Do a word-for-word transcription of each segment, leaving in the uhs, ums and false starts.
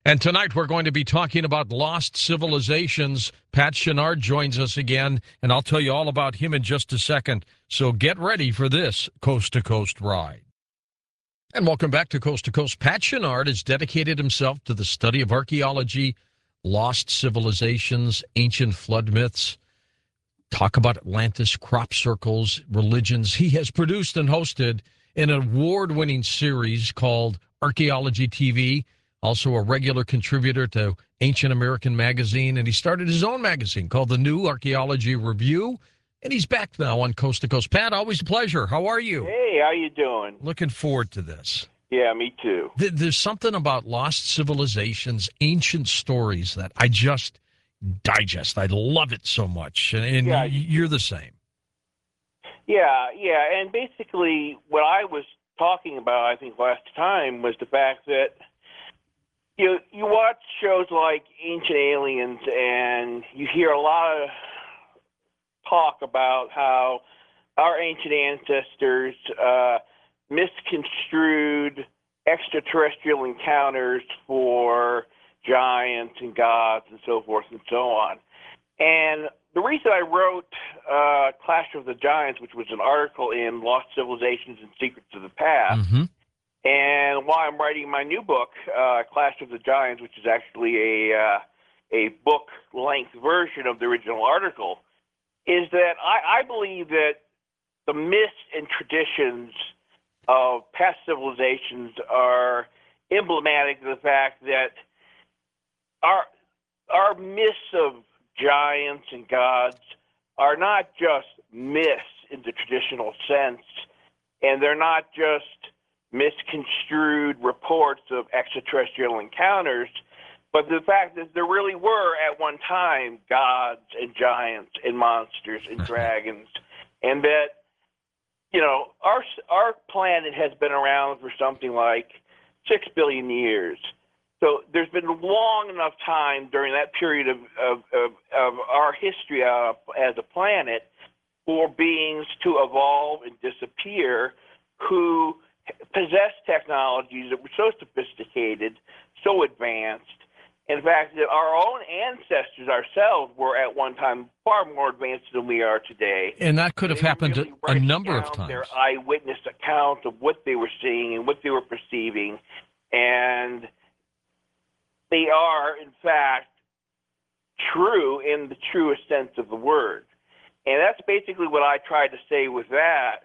And tonight we're going to be talking about lost civilizations. Pat Chenard joins us again, and I'll tell you all about him in just a second. So get ready for this Coast to Coast ride. And welcome back to Coast to Coast. Pat Chenard has dedicated himself to the study of archaeology, lost civilizations, ancient flood myths. Talk about Atlantis, crop circles, religions. He has produced and hosted an award-winning series called Archaeology T V. Also a regular contributor to Ancient American Magazine, and he started his own magazine called the New Archaeology Review, and he's back now on Coast to Coast. Pat, always a pleasure. How are you? Hey, how you doing? Looking forward to this. Yeah, me too. There's something about lost civilizations, ancient stories that I just digest. I love it so much, and, and yeah, you're the same. Yeah, yeah, and basically what I was talking about, I think, last time was the fact that You you watch shows like Ancient Aliens, and you hear a lot of talk about how our ancient ancestors uh, misconstrued extraterrestrial encounters for giants and gods and so forth and so on. And the reason I wrote uh, Clash of the Giants, which was an article in Lost Civilizations and Secrets of the Past, Mm-hmm. and why I'm writing my new book, uh, Clash of the Giants, which is actually a uh, a book-length version of the original article, is that I, I believe that the myths and traditions of past civilizations are emblematic of the fact that our our myths of giants and gods are not just myths in the traditional sense, and they're not just misconstrued reports of extraterrestrial encounters, but the fact that there really were at one time gods and giants and monsters and dragons, and that, you know, our our planet has been around for something like six billion years. So there's been long enough time during that period of of, of, of our history uh, as a planet for beings to evolve and disappear who possess technologies that were so sophisticated, so advanced. In fact, that our own ancestors ourselves were at one time far more advanced than we are today. And that could have They happened really a write number of down times. Their eyewitness accounts of what they were seeing and what they were perceiving, and they are, in fact, true in the truest sense of the word. And that's basically what I tried to say with that.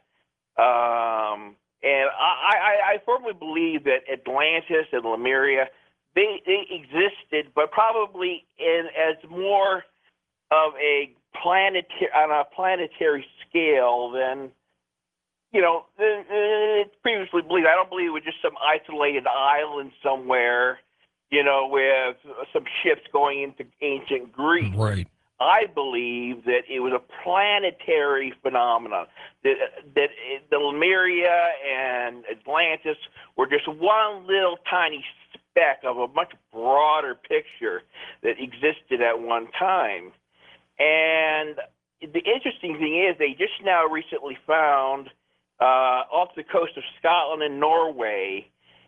Um, And I, I, I firmly believe that Atlantis and Lemuria, they, they existed, but probably in as more of a planetary on a planetary scale than, you know, it's previously believed. I don't believe it was just some isolated island somewhere, you know, with some ships going into ancient Greece. Right. I believe that it was a planetary phenomenon, that, that the Lemuria and Atlantis were just one little tiny speck of a much broader picture that existed at one time. And the interesting thing is they just now recently found uh, off the coast of Scotland and Norway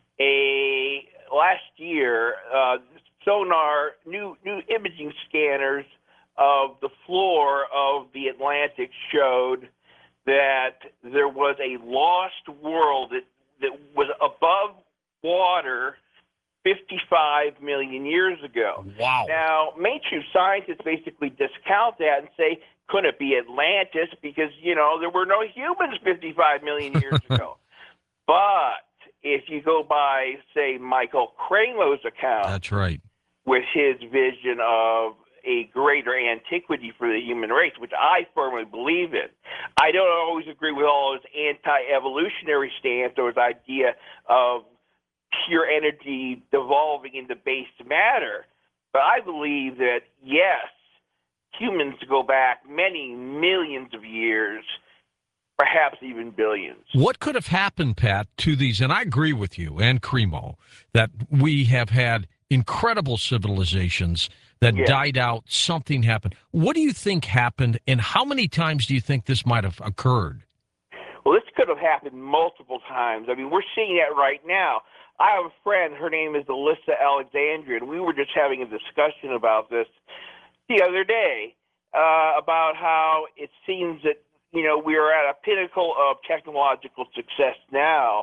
a last year uh, sonar, new new imaging scanners of the floor of the Atlantic showed that there was a lost world that, that was above water fifty-five million years ago. Wow. Now, mainstream scientists basically discount that and say, couldn't it be Atlantis? Because, you know, there were no humans fifty-five million years ago. But if you go by, say, Michael Cranelo's account, That's right, with his vision of a greater antiquity for the human race, which I firmly believe in. I don't always agree with all his anti-evolutionary stance or his idea of pure energy devolving into base matter, but I believe that, yes, humans go back many millions of years, perhaps even billions. What could have happened, Pat, to these, and I agree with you and Cremo, that we have had incredible civilizations that Yeah. died out, something happened. What do you think happened, and how many times do you think this might have occurred? Well, this could have happened multiple times. I mean, we're seeing that right now. I have a friend, her name is Alyssa Alexandria, and we were just having a discussion about this the other day, uh, about how it seems that, you know, we are at a pinnacle of technological success now.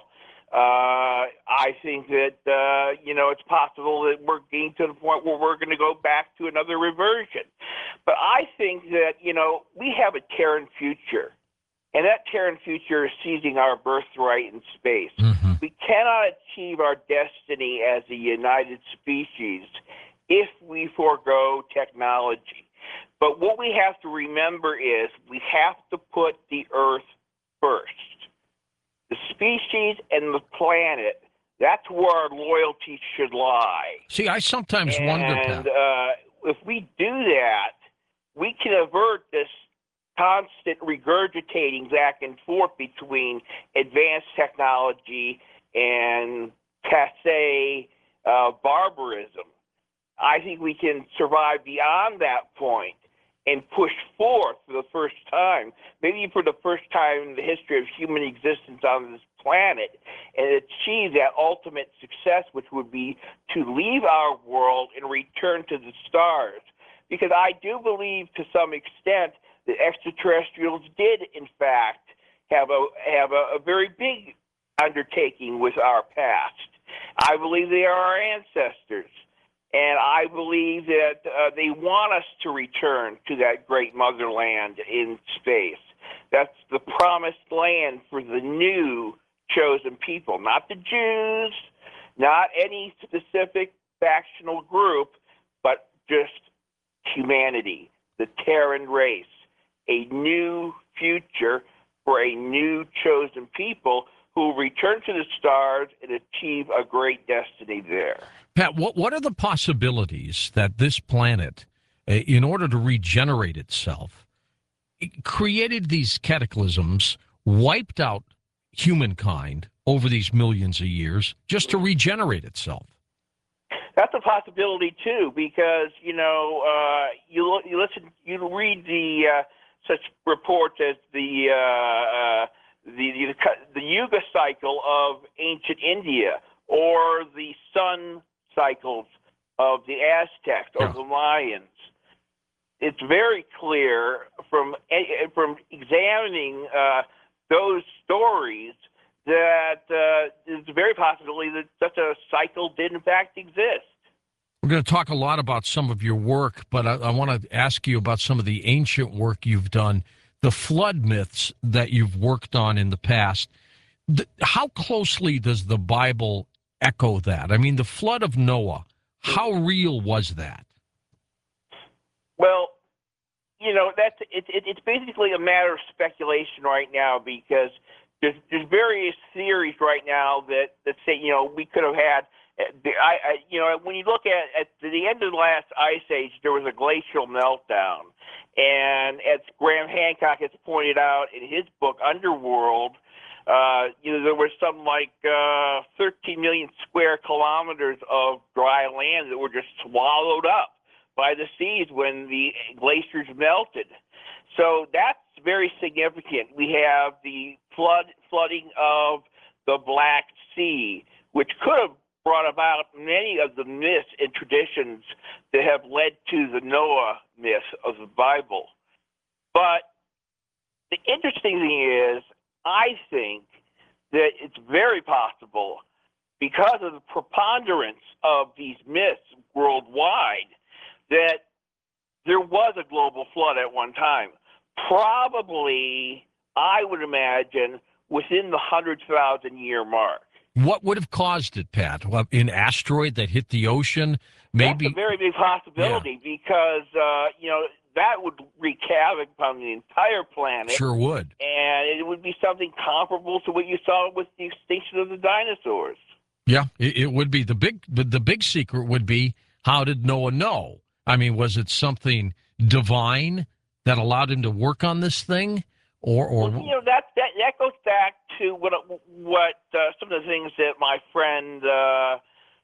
Uh, I think that, uh, you know, it's possible that we're getting to the point where we're going to go back to another reversion. But I think that, you know, we have a Terran future, and that Terran future is seizing our birthright in space. Mm-hmm. We cannot achieve our destiny as a united species if we forego technology. But what we have to remember is we have to put the Earth first. The species and the planet, that's where our loyalty should lie. See, I sometimes and, wonder, Pat. And uh, if we do that, we can avert this constant regurgitating back and forth between advanced technology and passe uh, barbarism. I think we can survive beyond that point and push forth for the first time, maybe for the first time in the history of human existence on this planet, and achieve that ultimate success, which would be to leave our world and return to the stars. Because I do believe to some extent that extraterrestrials did, in fact, have a have a, a very big undertaking with our past. I believe they are our ancestors. And I believe that uh, they want us to return to that great motherland in space. That's the promised land for the new chosen people, not the Jews, not any specific factional group, but just humanity, the Terran race, a new future for a new chosen people who will return to the stars and achieve a great destiny there. Pat, what, what are the possibilities that this planet, uh, in order to regenerate itself, it created these cataclysms, wiped out humankind over these millions of years just to regenerate itself? That's a possibility too, because you know uh, you you listen, you read the uh, such reports as the, uh, uh, the the the Yuga cycle of ancient India, or the sun cycles of the Aztecs or yeah. the Mayans. It's very clear from from examining uh, those stories that uh, it's very possibly that such a cycle did in fact exist. We're going to talk a lot about some of your work, but I, I want to ask you about some of the ancient work you've done, the flood myths that you've worked on in the past. The, how closely does the Bible echo that? I mean, the flood of Noah, how real was that? Well, you know, that's it, it, it's basically a matter of speculation right now, because there's, there's various theories right now that, that say, you know, we could have had, the, I, I, you know, when you look at, at the end of the last ice age, there was a glacial meltdown. And as Graham Hancock has pointed out in his book, Underworld, Uh, you know, there were some like uh, thirteen million square kilometers of dry land that were just swallowed up by the seas when the glaciers melted. So that's very significant. We have the flood flooding of the Black Sea, which could have brought about many of the myths and traditions that have led to the Noah myth of the Bible. But the interesting thing is, I think that it's very possible, because of the preponderance of these myths worldwide, that there was a global flood at one time. Probably, I would imagine, within the one hundred thousand year mark. What would have caused it, Pat? An asteroid that hit the ocean? Maybe. That's a very big possibility, yeah. because, uh, you know, that would wreak havoc upon the entire planet. Sure would. And it would be something comparable to what you saw with the extinction of the dinosaurs. Yeah, it, it would be. The big, the, the big secret would be, how did Noah know? I mean, was it something divine that allowed him to work on this thing? Or, or well, you know, that, that, that goes back to what, what uh, some of the things that my friend uh,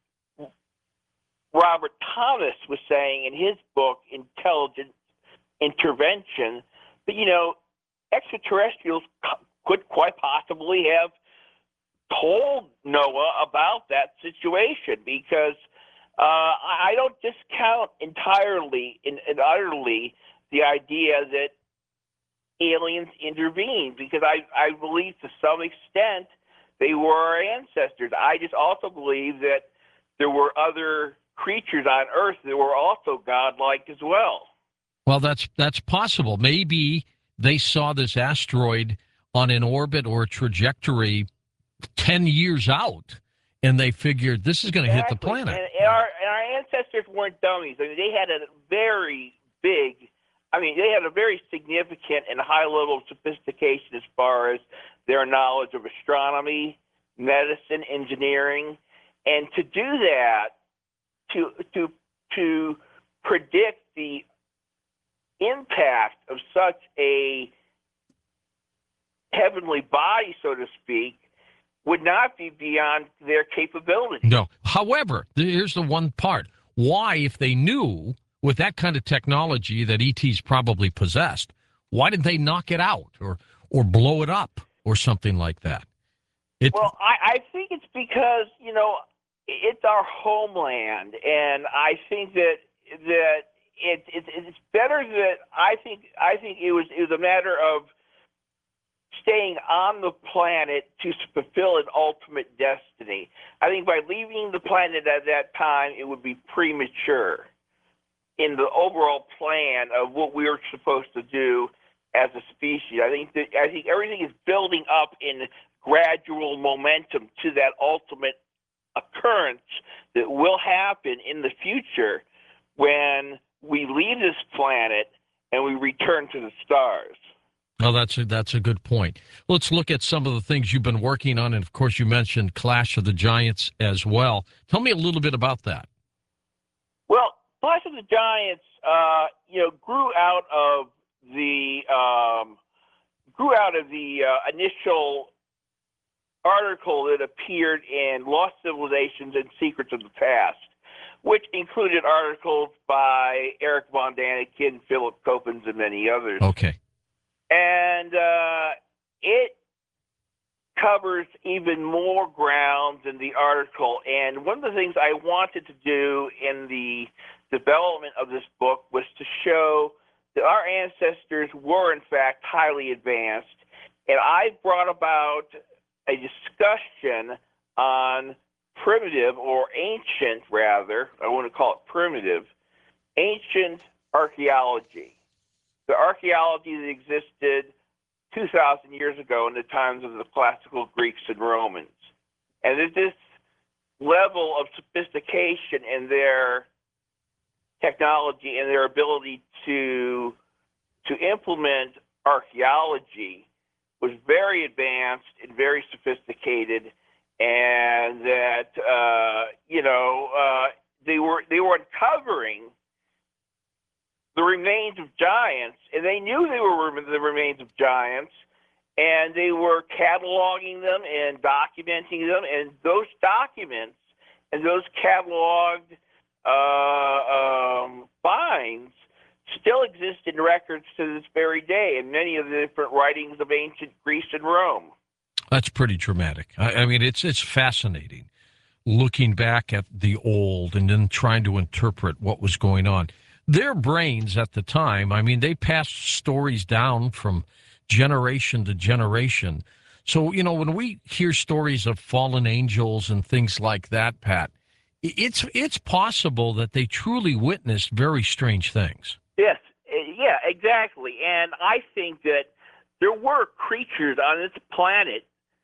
Robert Thomas was saying in his book, Intelligent Intervention, but, you know, extraterrestrials could quite possibly have told Noah about that situation, because uh, I don't discount entirely and, and utterly the idea that aliens intervened, because I, I believe to some extent they were our ancestors. I just also believe that there were other creatures on Earth that were also godlike as well. Well, that's that's possible. Maybe they saw this asteroid on an orbit or a trajectory ten years out, and they figured this is going to Exactly. hit the planet. And, and, our, and our ancestors weren't dummies. I mean, they had a very big, I mean, they had a very significant and high level of sophistication as far as their knowledge of astronomy, medicine, engineering. And to do that, to to to predict the impact of such a heavenly body, so to speak, would not be beyond their capability. No. However, here's the one part. Why, if they knew with that kind of technology that E Ts probably possessed, why didn't they knock it out or or blow it up or something like that? It, well, I, I think it's because, you know, it's our homeland, and I think that that it, it, it's better that I think I think it was it was a matter of staying on the planet to fulfill an ultimate destiny. I think by leaving the planet at that time, it would be premature in the overall plan of what we were supposed to do as a species. I think that I think everything is building up in gradual momentum to that ultimate occurrence that will happen in the future when we leave this planet and we return to the stars. Oh, that's a, that's a good point. Let's look at some of the things you've been working on, and of course you mentioned Clash of the Giants as well. Tell me a little bit about that. Well, Clash of the Giants, uh, you know, grew out of the um, grew out of the uh, initial article that appeared in Lost Civilizations and Secrets of the Past, which included articles by Eric von Daniken, Philip Coppens, and many others. Okay. And uh, it covers even more ground than the article. And one of the things I wanted to do in the development of this book was to show that our ancestors were, in fact, highly advanced. And I brought about a discussion on primitive, or ancient, rather, I want to call it primitive, ancient archaeology. The archaeology that existed two thousand years ago in the times of the classical Greeks and Romans. And that this level of sophistication in their technology and their ability to, to implement archaeology was very advanced and very sophisticated, and that, uh, you know, uh, they were they were uncovering the remains of giants, and they knew they were the remains of giants, and they were cataloging them and documenting them, and those documents and those cataloged uh, um, finds still exist in records to this very day in many of the different writings of ancient Greece and Rome. That's pretty dramatic. I, I mean, it's it's fascinating looking back at the old and then trying to interpret what was going on. Their brains at the time, I mean, they passed stories down from generation to generation. So, you know, when we hear stories of fallen angels and things like that, Pat, it's it's possible that they truly witnessed very strange things. Yes, yeah, exactly. And I think that there were creatures on this planet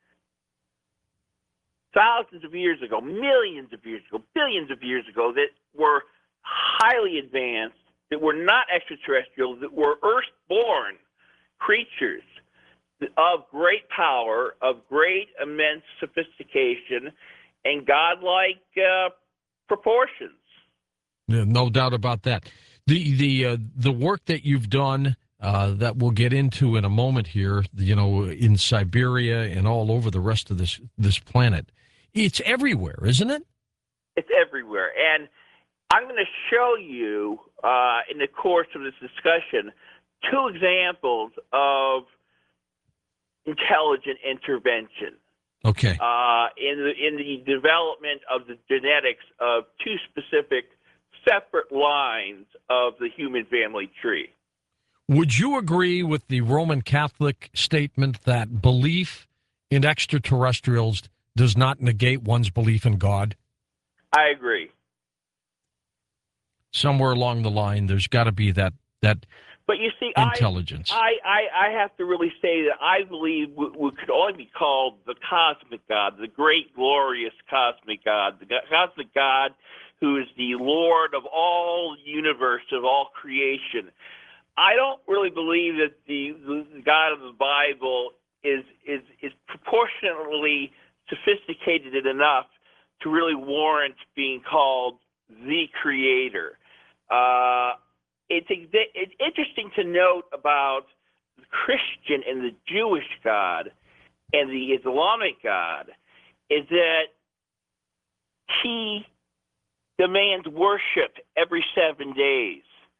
thousands of years ago, millions of years ago, billions of years ago, that were highly advanced, that were not extraterrestrial, that were Earth-born creatures of great power, of great, immense sophistication, and godlike uh, proportions. Yeah, no doubt about that. The the uh, the work that you've done uh, that we'll get into in a moment here, you know, in Siberia and all over the rest of this this planet, it's everywhere, isn't it? It's everywhere, and I'm going to show you uh, in the course of this discussion two examples of intelligent intervention. Okay. uh, in the in the development of the genetics of two specific separate lines of the human family tree. Would you agree with the Roman Catholic statement that belief in extraterrestrials does not negate one's belief in God? I agree. Somewhere along the line, there's got to be that that But you see, intelligence. I, I, I have to really say that I believe we, we could only be called the cosmic God, the great, glorious cosmic God, the cosmic God who is the Lord of all universe, of all creation. I don't really believe that the, the God of the Bible is, is, is proportionately sophisticated enough to really warrant being called the Creator. Uh, It's, it's interesting to note about the Christian and the Jewish God and the Islamic God is that he demands worship every seven days.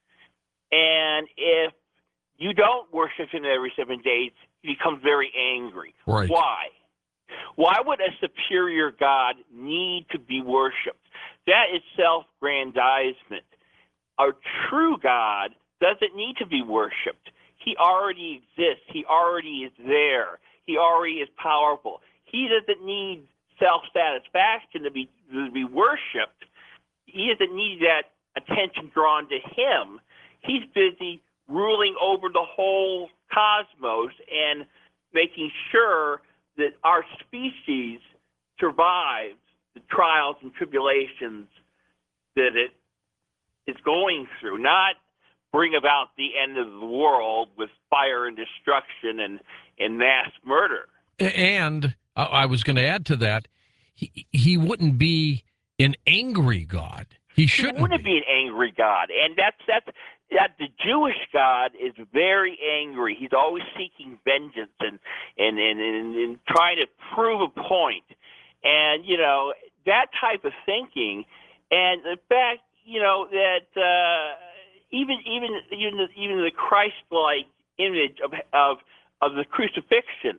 And if you don't worship him every seven days, he becomes very angry. Right. Why? Why would a superior God need to be worshipped? That is self-grandizement. A true God doesn't need to be worshipped. He already exists. He already is there. He already is powerful. He doesn't need self-satisfaction to be to be worshipped. He doesn't need that attention drawn to him. He's busy ruling over the whole cosmos and making sure that our species survives the trials and tribulations that it is going through, not bring about the end of the world with fire and destruction and, and mass murder. And I was going to add to that, he, he wouldn't be an angry God. He shouldn't He wouldn't be. be an angry God. And that's, that's, that the Jewish God is very angry. He's always seeking vengeance and, and, and, and, and trying to prove a point. And, you know, that type of thinking, and the fact, you know, that uh, even even even the, even the Christ-like image of, of of the crucifixion.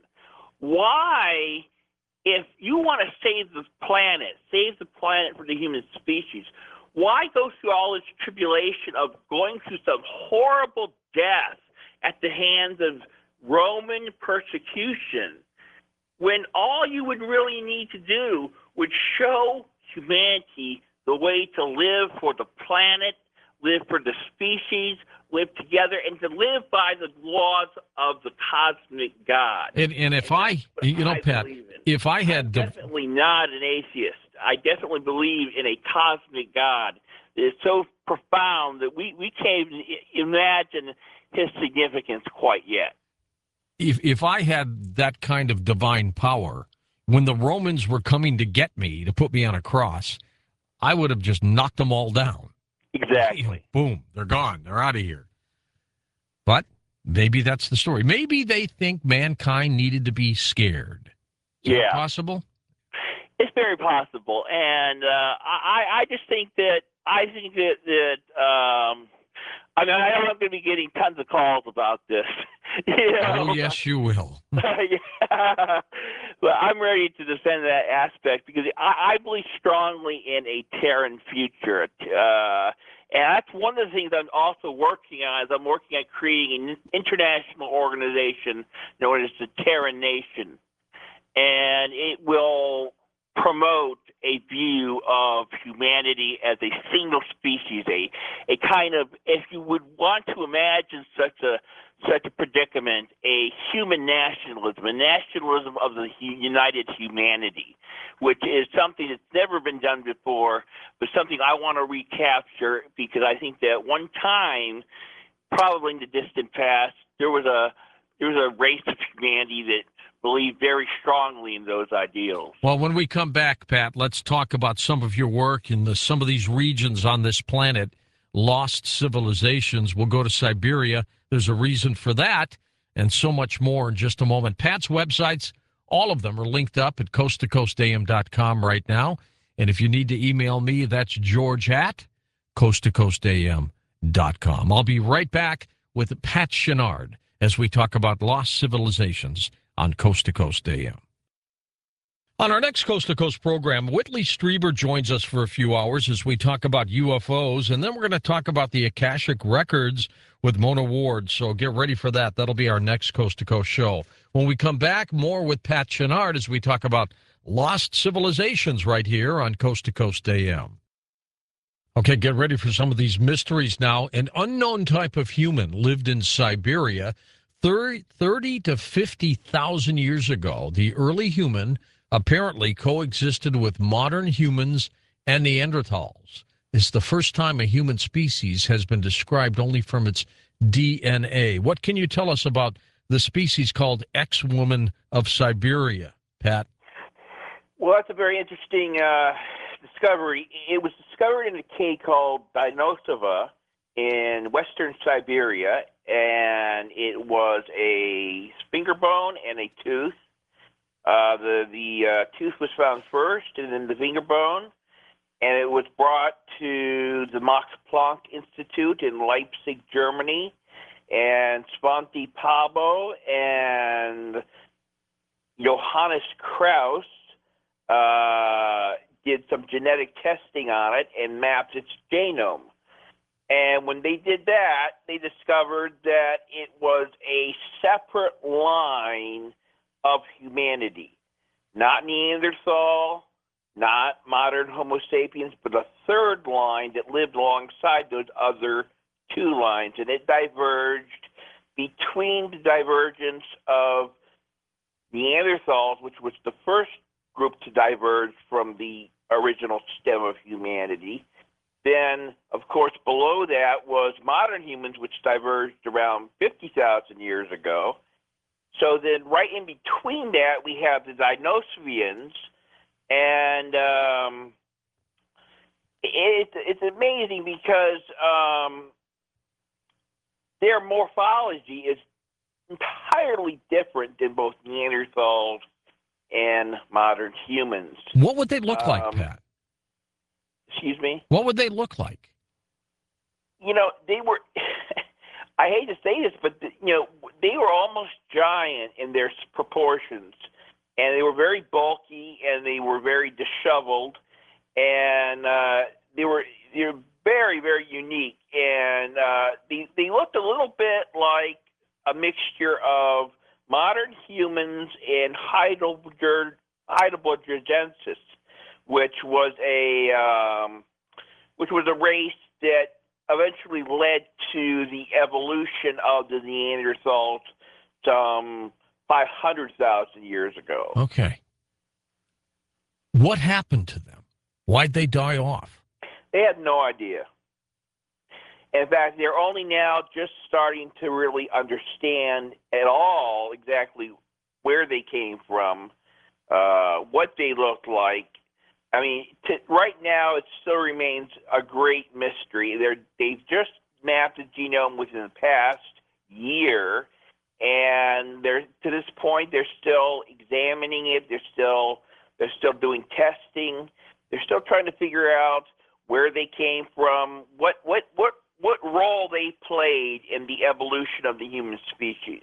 Why, if you want to save the planet, save the planet for the human species, why go through all this tribulation of going through some horrible death at the hands of Roman persecution, when all you would really need to do would show humanity the way to live for the planet, live for the species, live together, and to live by the laws of the cosmic God. And, and if and I, you know, I Pat, if I had... I'm definitely not an atheist. I definitely believe in a cosmic God that is so profound that we, we can't even imagine his significance quite yet. If, if I had that kind of divine power, when the Romans were coming to get me, to put me on a cross, I would have just knocked them all down. Exactly. Boom. They're gone. They're out of here. But maybe that's the story. Maybe they think mankind needed to be scared. Is yeah. that possible? It's very possible. And uh, I, I just think that, I think that, that um, I mean, I know I'm going to be getting tons of calls about this. You know? Oh, yes, you will. Yeah. But I'm ready to defend that aspect because I, I believe strongly in a Terran future. Uh, and that's one of the things I'm also working on is I'm working on creating an international organization known as the Terran Nation. And it will promote a view of humanity as a single species, a, a kind of, if you would want to imagine such a such a predicament, a human nationalism, a nationalism of the united humanity, which is something that's never been done before, but something I want to recapture because I think that one time, probably in the distant past, there was a there was a race of humanity that believed very strongly in those ideals. Well, when we come back, Pat, let's talk about some of your work in the, some of these regions on this planet, lost civilizations. We'll go to Siberia. There's a reason for that, and so much more in just a moment. Pat's websites, all of them are linked up at coast to coast a m dot com right now. And if you need to email me, that's George at coast to coast a m dot com. I'll be right back with Pat Chenard as we talk about lost civilizations on Coast to Coast A M. On our next Coast to Coast program, Whitley Strieber joins us for a few hours as we talk about U F Os, and then we're going to talk about the Akashic Records with Mona Ward. So get ready for that. That'll be our next Coast to Coast show. When we come back, more with Pat Chenard as we talk about lost civilizations right here on Coast to Coast A M. Okay, get ready for some of these mysteries now. An unknown type of human lived in Siberia thirty to fifty thousand years ago. The early human apparently coexisted with modern humans and Neanderthals. It's the first time a human species has been described only from its D N A. What can you tell us about the species called X-Woman of Siberia, Pat? Well, that's a very interesting uh, discovery. It was discovered in a cave called Denisova in western Siberia, and it was a finger bone and a tooth. Uh, the the uh, tooth was found first, and then the finger bone, and it was brought to the Max Planck Institute in Leipzig, Germany, and Svante Pabo and Johannes Kraus uh, did some genetic testing on it and mapped its genome. And when they did that, they discovered that it was a separate line of humanity, not Neanderthal, not modern Homo sapiens, but a third line that lived alongside those other two lines. And it diverged between the divergence of Neanderthals, which was the first group to diverge from the original stem of humanity. Then, of course, below that was modern humans, which diverged around fifty thousand years ago. So then right in between that, we have the Denisovians, and um, it, it's amazing because um, their morphology is entirely different than both Neanderthals and modern humans. What would they look Um, like, Pat? Excuse me? What would they look like? You know, they were, I hate to say this, but, the, you know, they were almost giant in their proportions. And they were very bulky, and they were very disheveled. And uh, they were they were very, very unique. And uh, they, they looked a little bit like a mixture of modern humans and Heidelberg, Heidelbergensis, which was a um, which was a race that eventually led to the evolution of the Neanderthals some five hundred thousand years ago. Okay. What happened to them? Why'd they die off? They had no idea. In fact, they're only now just starting to really understand at all exactly where they came from, uh, what they looked like. I mean, to, right now it still remains a great mystery. They're, they've just mapped the genome within the past year, and they're to this point they're still examining it. They're still they're still doing testing. They're still trying to figure out where they came from, what what what what role they played in the evolution of the human species.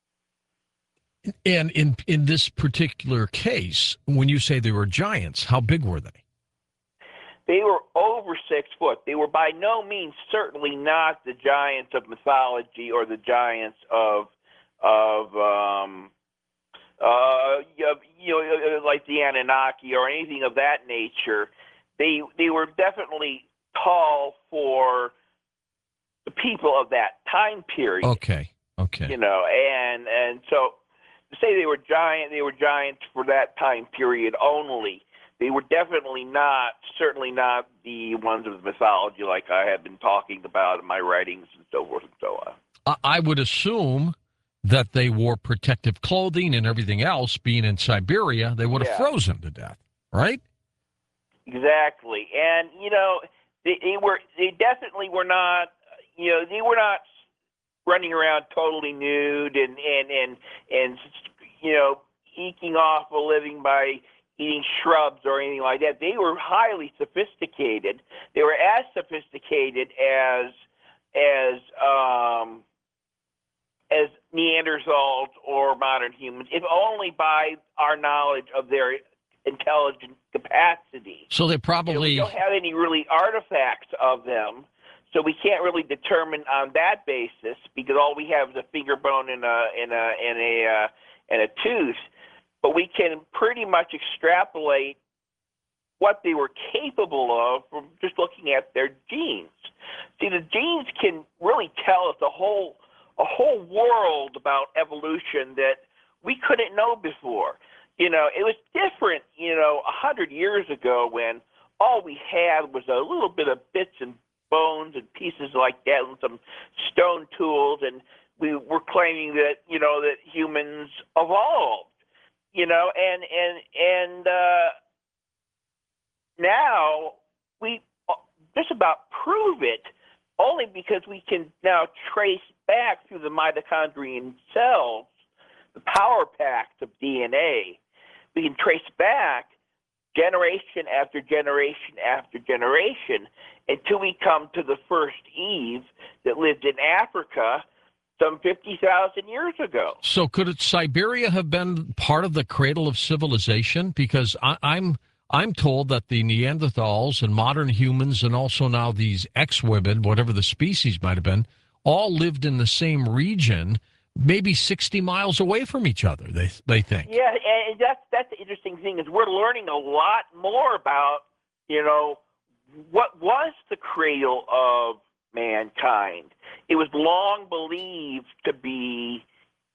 And in in this particular case, when you say they were giants, how big were they? They were over six foot. They were by no means certainly not the giants of mythology or the giants of of um, uh, you know, like the Anunnaki or anything of that nature. They they were definitely tall for the people of that time period. Okay. Okay. You know, and and so to say they were giant, they were giants for that time period only. They were definitely not, certainly not the ones of mythology like I have been talking about in my writings and so forth and so on. I would assume that they wore protective clothing and everything else. Being in Siberia, they would have Yeah. frozen to death, right? Exactly, and you know, they, they were, they definitely were not, you know, they were not running around totally nude and and and and you know, eking off a living by eating shrubs or anything like that. They were highly sophisticated. They were as sophisticated as as um, as Neanderthals or modern humans, if only by our knowledge of their intelligent capacity. So they You know, probably we don't have any really artifacts of them, so we can't really determine on that basis because all we have is a finger bone and a and a and a uh, and a tooth. But we can pretty much extrapolate what they were capable of from just looking at their genes. See, the genes can really tell us a whole a whole world about evolution that we couldn't know before. You know, it was different, you know, a hundred years ago when all we had was a little bit of bits and bones and pieces like that and some stone tools, and we were claiming that, you know, that humans evolved, you know, and and and uh, now we just about prove it only because we can now trace back through the mitochondrial cells, the power packs of D N A. We can trace back generation after generation after generation until we come to the first Eve that lived in Africa some fifty thousand years ago. So could it, Siberia have been part of the cradle of civilization? Because I, I'm I'm told that the Neanderthals and modern humans and also now these ex-women, whatever the species might have been, all lived in the same region, maybe sixty miles away from each other, they they think. Yeah, and that's, that's the interesting thing is we're learning a lot more about, you know, what was the cradle of mankind. It was long believed to be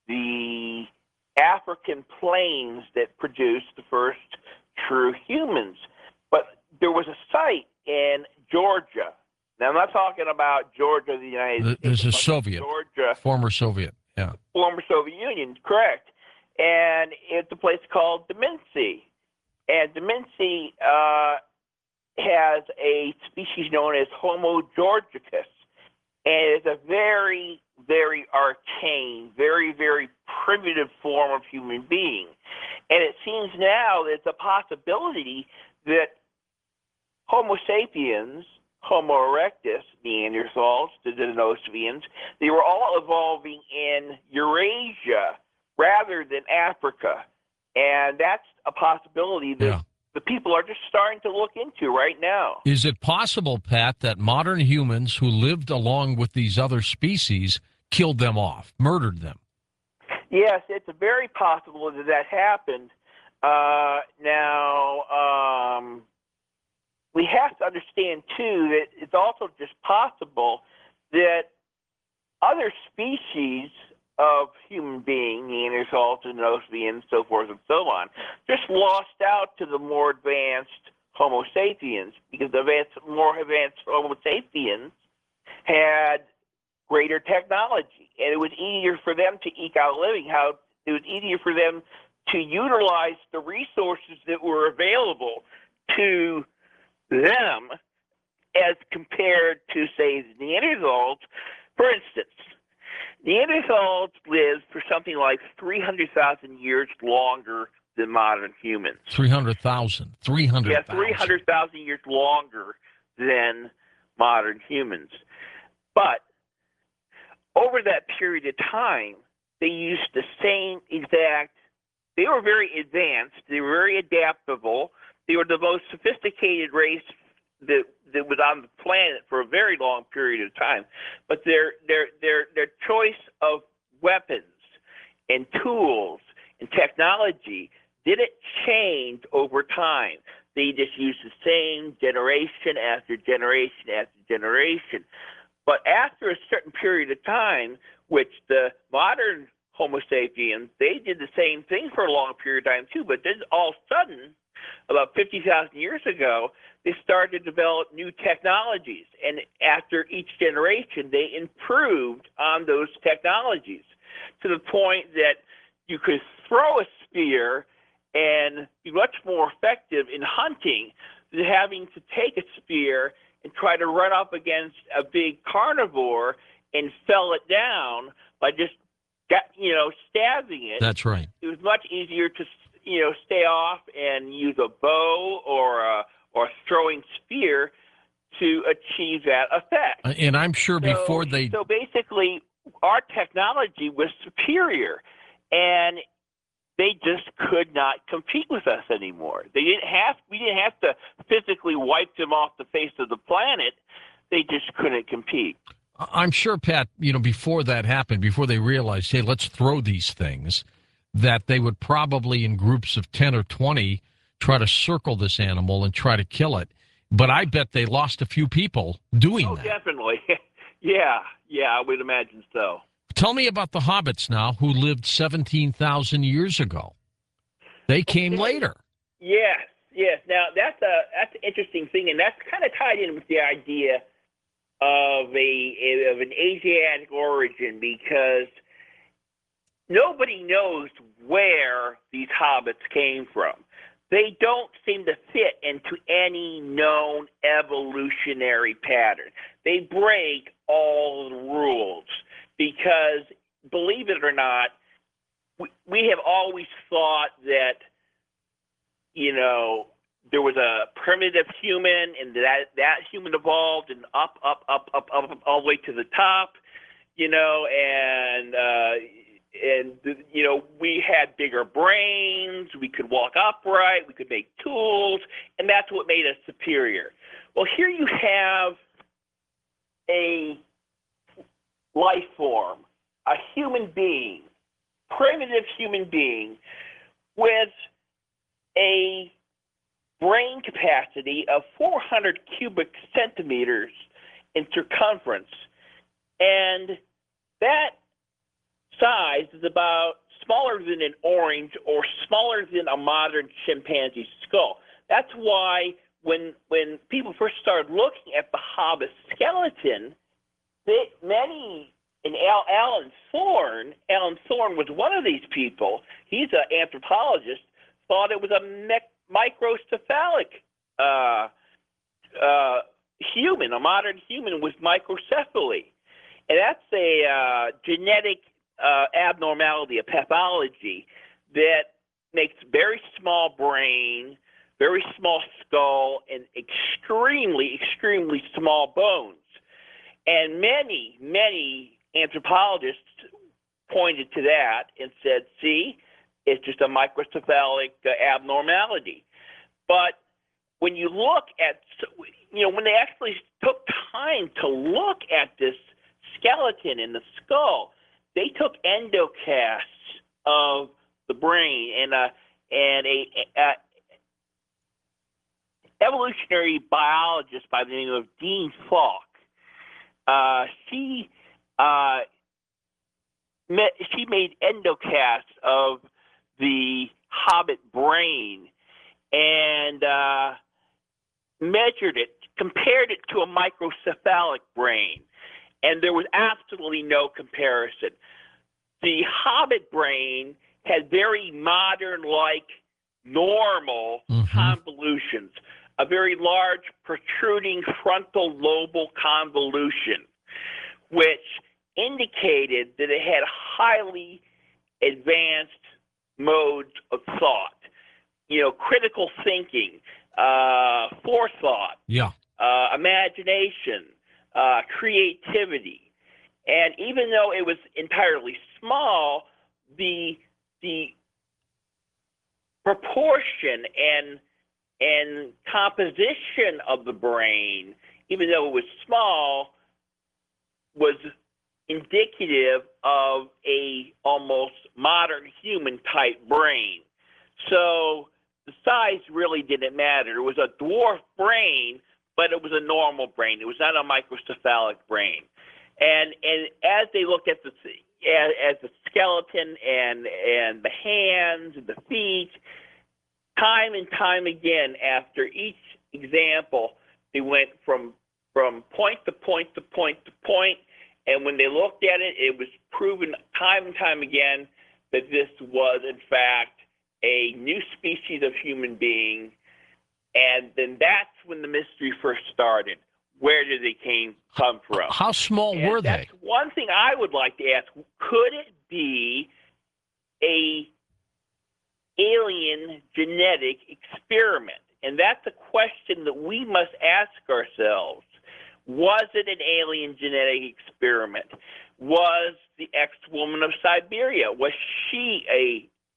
the African plains that produced the first true humans. But there was a site in Georgia. Now, I'm not talking about Georgia, the United The, States. there's a I'm talking Soviet, Georgia, former Soviet, yeah. former Soviet Union, correct. And it's a place called Deminci. And Deminci uh, has a species known as Homo georgicus. And it's a very, very arcane, very, very primitive form of human being. And it seems now that it's a possibility that Homo sapiens, Homo erectus, Neanderthals, the Denisovans, they were all evolving in Eurasia rather than Africa. And that's a possibility that Yeah. the people are just starting to look into right now. Is it possible, Pat, that modern humans who lived along with these other species killed them off, murdered them? Yes, it's very possible that that happened. Uh, now, um, we have to understand, too, that it's also just possible that other species of human being, Neanderthals, Denisovans, so forth and so on, just lost out to the more advanced Homo sapiens because the advanced, more advanced Homo sapiens had greater technology, and it was easier for them to eke out a living. How it was easier for them to utilize the resources that were available to them as compared to, say, the Neanderthals. For instance, Neanderthals lived for something like three hundred thousand years longer than modern humans. three hundred thousand. three hundred thousand. Yeah, three hundred thousand years longer than modern humans. But over that period of time, they used the same exact, they were very advanced, they were very adaptable, they were the most sophisticated race that that was on the planet for a very long period of time. But their their their their choice of weapons and tools and technology didn't change over time. They just used the same generation after generation after generation. But after a certain period of time, which the modern Homo sapiens, they did the same thing for a long period of time too, but then all of a sudden, about fifty thousand years ago, they started to develop new technologies. And after each generation, they improved on those technologies to the point that you could throw a spear and be much more effective in hunting than having to take a spear and try to run up against a big carnivore and fell it down by just, you know, stabbing it. That's right. It was much easier to, you know, stay off and use a bow or a or a throwing spear to achieve that effect. And I'm sure So- before they... So basically, our technology was superior, and they just could not compete with us anymore. They didn't have we didn't have to physically wipe them off the face of the planet. They just couldn't compete. I'm sure, Pat, you know, before that happened, before they realized, hey, let's throw these things, that they would probably in groups of ten or twenty try to circle this animal and try to kill it. But I bet they lost a few people doing oh, that. Definitely. yeah, yeah, I would imagine so. Tell me about the hobbits now, who lived seventeen thousand years ago. They came Okay. later. Yes, yes. Now, that's a that's an interesting thing, and that's kind of tied in with the idea of a of an Asiatic origin, because nobody knows where these hobbits came from. They don't seem to fit into any known evolutionary pattern. They break all the rules because, believe it or not, we, we have always thought that, you know, there was a primitive human and that, that human evolved and up, up, up, up, up, up all the way to the top, you know, and, uh, and, you know, we had bigger brains, we could walk upright, we could make tools, and that's what made us superior. Well, here you have a life form, a human being, primitive human being, with a brain capacity of four hundred cubic centimeters in circumference, and that size is about smaller than an orange or smaller than a modern chimpanzee skull. That's why when when people first started looking at the hobbit skeleton, they, many, and Al, Alan Thorne, Alan Thorne was one of these people, he's an anthropologist, thought it was a me- microcephalic uh, uh, human, a modern human with microcephaly. And that's a uh, genetic uh, abnormality, a pathology that makes very small brain, very small skull, and extremely, extremely small bones. And many, many anthropologists pointed to that and said, see, it's just a microcephalic uh, abnormality. But when you look at, you know, when they actually took time to look at this skeleton in the skull, they took endocasts of the brain, and a and a, a evolutionary biologist by the name of Dean Falk. Uh, she uh, met, she made endocasts of the hobbit brain and uh, measured it, compared it to a microcephalic brain, and there was absolutely no comparison. The hobbit brain had very modern-like, normal mm-hmm. convolutions, a very large protruding frontal lobal convolution, which indicated that it had highly advanced modes of thought, you know, critical thinking, uh, forethought, yeah, uh, imagination, uh, creativity. And even though it was entirely small, the the proportion and and composition of the brain, even though it was small, was indicative of a almost modern human type brain. So the size really didn't matter. It was a dwarf brain, but it was a normal brain. It was not a microcephalic brain. And and as they looked at the as, as the skeleton and and the hands and the feet, time and time again, after each example, they went from from point to point to point to point, and when they looked at it, it was proven time and time again that this was, in fact, a new species of human being. And then that's when the mystery first started. Where did they came come from? How small and were that's they? One thing I would like to ask: could it be a alien genetic experiment? And that's a question that we must ask ourselves. Was it an alien genetic experiment? Was the ex-woman of Siberia, was she a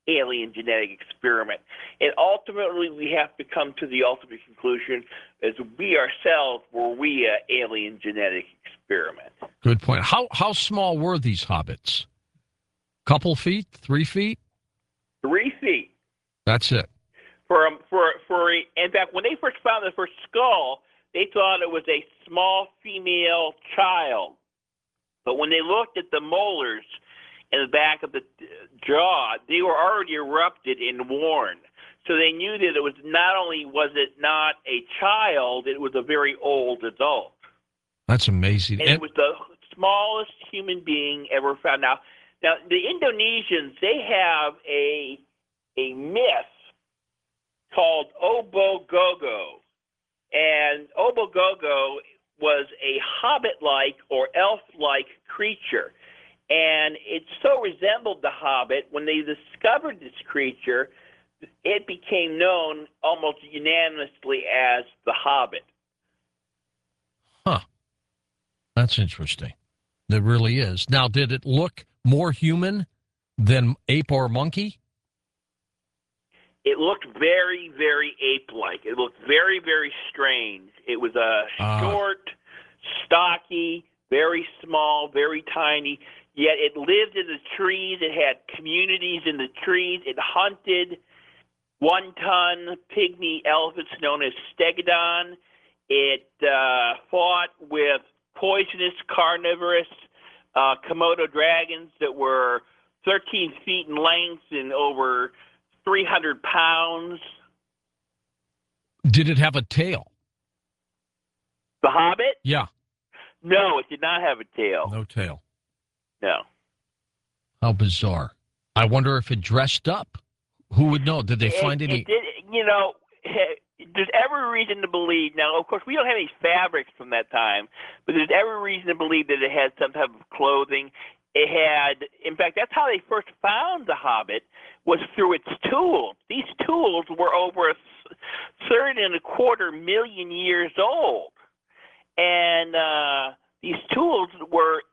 alien genetic experiment. And ultimately, we have to come to the ultimate conclusion as we ourselves were we an alien genetic experiment. Good point. How how small were these hobbits? Couple feet? Three feet? Three feet. That's it. For um, for for in fact, when they first found the first skull, they thought it was a small female child. But when they looked at the molars in the back of the jaw, they were already erupted and worn. So they knew that it was not only was it not a child, it was a very old adult. That's amazing. And, and it was the smallest human being ever found. Now, now the Indonesians, they have a a myth called Obogogo. And Obogogo was a hobbit-like or elf-like creature. And it so resembled the Hobbit, when they discovered this creature, it became known almost unanimously as the Hobbit. Huh. That's interesting. It really is. Now, did it look more human than ape or monkey? It looked very, very ape-like. It looked very, very strange. It was a uh. short, stocky, very small, very tiny. Yet it lived in the trees. It had communities in the trees. It hunted one-ton pygmy elephants known as stegodon. It uh, fought with poisonous carnivorous uh, Komodo dragons that were thirteen feet in length and over three hundred pounds. Did it have a tail? The Hobbit? Yeah. No, it did not have a tail. No tail. No. How bizarre. I wonder if it dressed up. Who would know? Did they It, find any? it did, you know, there's every reason to believe. Now, of course, we don't have any fabrics from that time, but there's every reason to believe that it had some type of clothing. It had, in fact, that's how they first found the Hobbit, was through its tools. These tools were over a third and a quarter million years old. And uh, these tools were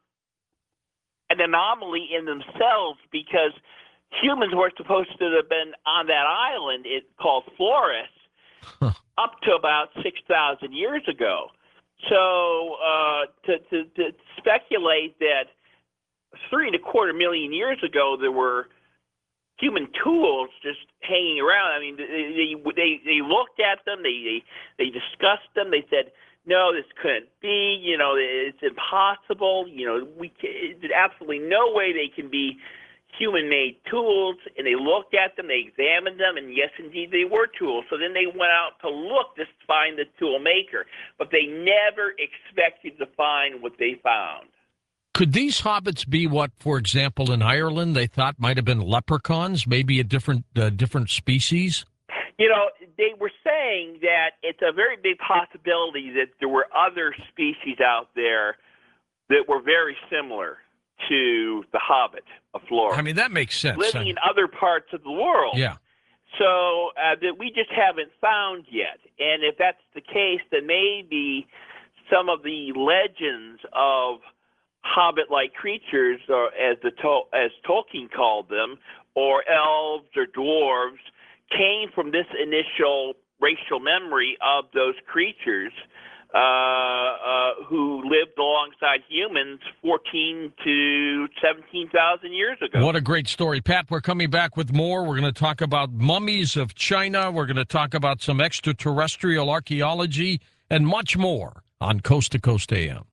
an anomaly in themselves because humans were supposed to have been on that island it called Flores huh. up to about six thousand years ago. So uh, to, to, to speculate that three and a quarter million years ago there were human tools just hanging around. I mean, they they, they looked at them, they, they they discussed them, they said, no, this couldn't be, you know, it's impossible, you know, we can, there's absolutely no way they can be human-made tools, and they looked at them, they examined them, and yes, indeed, they were tools. So then they went out to look to find the tool maker, but they never expected to find what they found. Could these hobbits be what, for example, in Ireland, they thought might have been leprechauns, maybe a different uh, different species? You know, they were saying that it's a very big possibility that there were other species out there that were very similar to the Hobbit of Florida. I mean, that makes sense. Living I... in other parts of the world. Yeah. So uh, that we just haven't found yet. And if that's the case, then maybe some of the legends of Hobbit-like creatures, or as the Tol- as Tolkien called them, or elves or dwarves, came from this initial racial memory of those creatures uh, uh, who lived alongside humans fourteen to seventeen thousand years ago. What a great story. Pat, we're coming back with more. We're going to talk about mummies of China. We're going to talk about some extraterrestrial archaeology and much more on Coast to Coast A M.